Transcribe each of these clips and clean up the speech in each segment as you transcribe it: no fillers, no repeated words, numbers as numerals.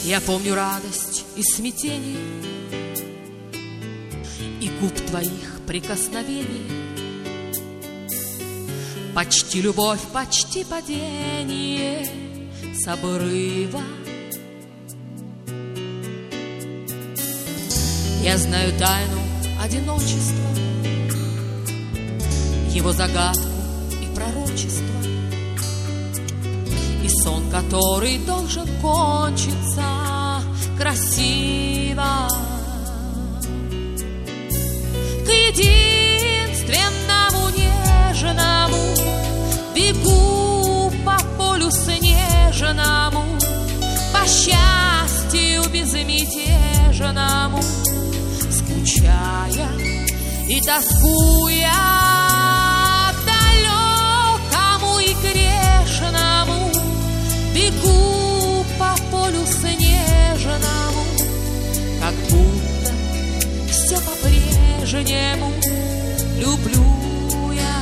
Я помню радость и смятение, и губ твоих прикосновений, почти любовь, почти падение с обрыва. Я знаю тайну одиночества, его загадку и пророчество, и сон, который должен кончиться красиво. К единственному нежному бегу по полю снежному, по счастью безмятежному, скучая и тоскуя к далекому и грешному, бегу по полю снежному, как будто все по-прежнему люблю я.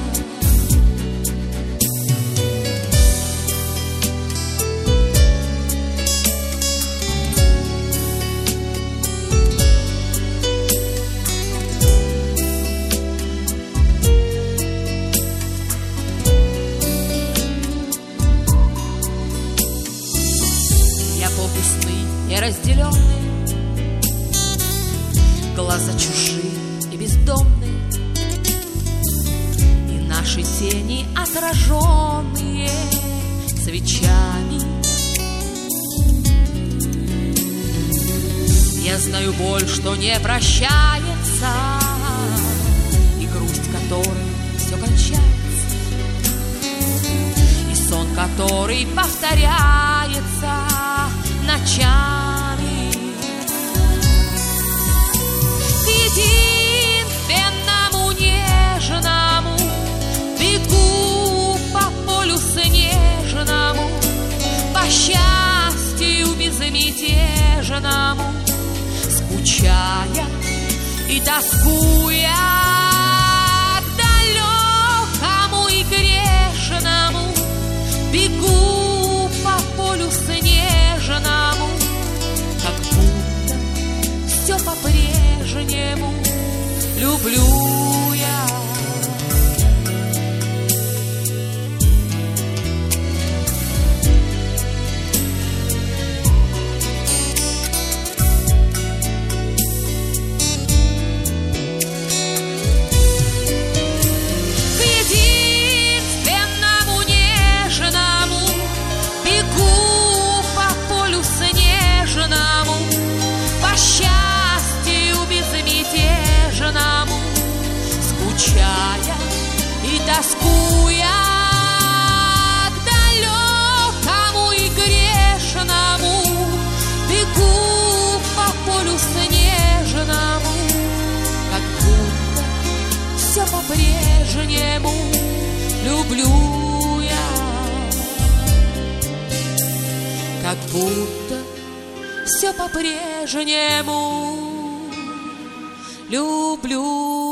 Я помню сны неразделенные, глаза чужие и бездомные, и наши тени отраженные свечами. Я знаю боль, что не прощается, и грусть, которой все кончается, и сон, который повторяется ночами. К единственному нежному бегу по полю снежному, по счастью безмятежному, скучая и тоскуя к далекому и грешному, бегу по полю снежному, как будто все по-прежнему люблю я. К единственному нежному бегу по полю снежному, по счастью безмятежному, скучая и тоскуя к далекому и грешному, бегу по полю снежному, как будто все по-прежнему люблю я, как будто все по-прежнему люблю.